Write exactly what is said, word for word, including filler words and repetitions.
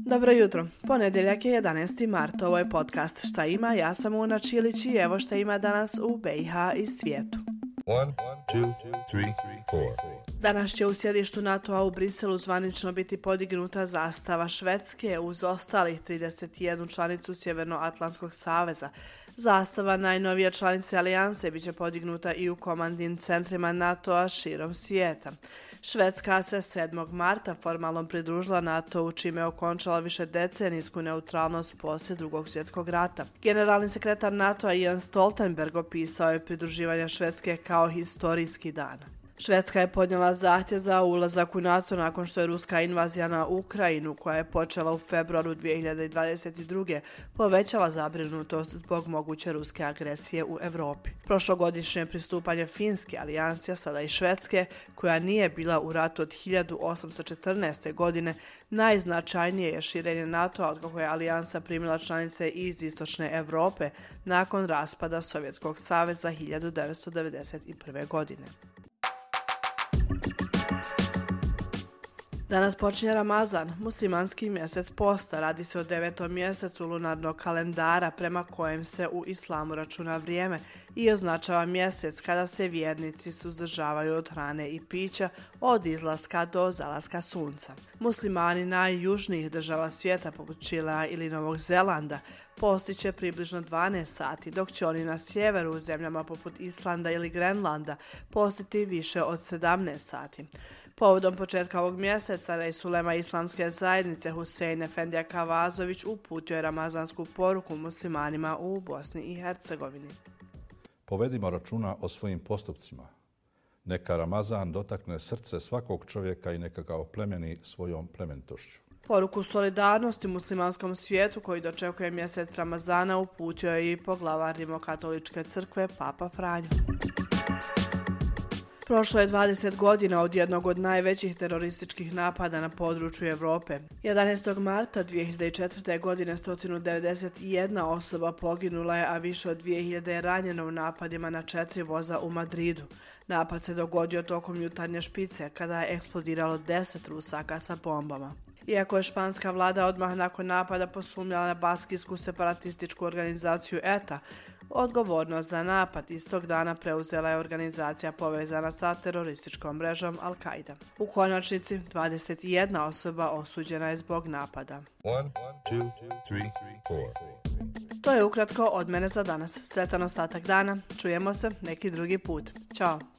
Dobro jutro, ponedjeljak je jedanaesti mart, ovo je podcast Šta ima, ja sam Una Čilić i evo šta ima danas u B i H i svijetu. One, two, three, four. Danas će u sjedištu NATO-a u Briselu zvanično biti podignuta zastava Švedske uz ostalih trideset jednu članicu Sjevernoatlantskog saveza. Zastava najnovije članice alijanse bit će podignuta i u komandnim centrima NATO-a širom svijeta. Švedska se sedmog marta formalno pridružila NATO-u, čime je okončala više decenijsku neutralnost poslije Drugog svjetskog rata. Generalni sekretar NATO-a Jens Stoltenberg opisao je pridruživanje Švedske kao historijski dan. Švedska je podnijela zahtjev za ulazak u NATO nakon što je ruska invazija na Ukrajinu, koja je počela u februaru dvije hiljade dvadeset druge. povećala zabrinutost zbog moguće ruske agresije u Europi. Prošlogodišnje pristupanje Finske alijansi, a sada i Švedske, koja nije bila u ratu od hiljadu osamsto četrnaeste. godine, najznačajnije je širenje NATO-a od kako je alijansa primila članice iz istočne Europe nakon raspada Sovjetskog saveza hiljadu devetsto devedeset prve. godine. Danas počinje Ramazan, muslimanski mjesec posta. Radi se o devetom mjesecu lunarnog kalendara prema kojem se u islamu računa vrijeme i označava mjesec kada se vjernici suzdržavaju od hrane i pića od izlaska do zalaska sunca. Muslimani najjužnijih država svijeta poput Čilea ili Novog Zelanda postiće približno dvanaest sati, dok će oni na sjeveru u zemljama poput Islanda ili Grenlanda postiti više od sedamnaest sati. Povodom početka ovog mjeseca Rais ulema islamske zajednice Husein Efendija Kavazović uputio je ramazansku poruku muslimanima u Bosni i Hercegovini. Povedimo računa o svojim postupcima. Neka Ramazan dotakne srce svakog čovjeka i neka ga oplemeni svojom plemenitošću. Poruku solidarnosti muslimanskom svijetu koji dočekuje mjesec Ramazana uputio je i poglavar Rimokatoličke crkve Papa Franjo. Prošlo je dvadeset godina od jednog od najvećih terorističkih napada na području Europe. jedanaestog marta dvije hiljade četvrte. godine sto devedeset jedna osoba poginula je, a više od dvije hiljade je ranjeno u napadima na četiri voza u Madridu. Napad se dogodio tokom jutarnje špice, kada je eksplodiralo deset Rusaka sa bombama. Iako je španska vlada odmah nakon napada posumnjala na baskijsku separatističku organizaciju E T A, odgovornost za napad istog dana preuzela je organizacija povezana sa terorističkom mrežom Al-Qaida. U konačnici, dvadeset jedna osoba osuđena je zbog napada. One, two, three, four. To je ukratko od mene za danas. Sretan ostatak dana. Čujemo se neki drugi put. Ćao!